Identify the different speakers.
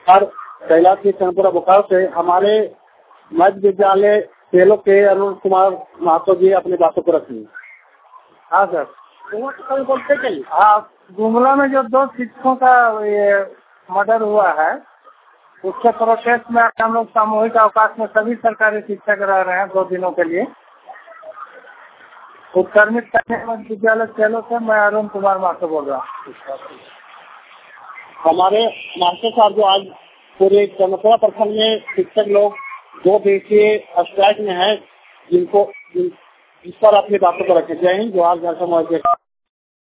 Speaker 1: और कैलाश की चंद्रपुरा बोकारो से हमारे मध्य विद्यालय खेलों के अरुण कुमार महतो जी अपनी बातों को रखेंगे। हाँ सर, बोलते चाहिए। हाँ, गुमला में जो 2 शिक्षकों का ये मर्डर हुआ है, उसके प्रोटेस्ट में हम लोग सामूहिक अवकाश में सभी सरकारी शिक्षक रह रहे हैं 2 दिनों के लिए। उत्कर्मित मध्य विद्यालय खेलों से मैं अरुण कुमार महतो बोल रहा हूँ। हमारे मास्टर साहब जो आज पूरे चंद्रपुरा प्रखंड में शिक्षक लोग 2 दिवसीय स्ट्राइक में है, जिनको इस पर अपनी बातों को रखे। जय हिंद, जोहार, जय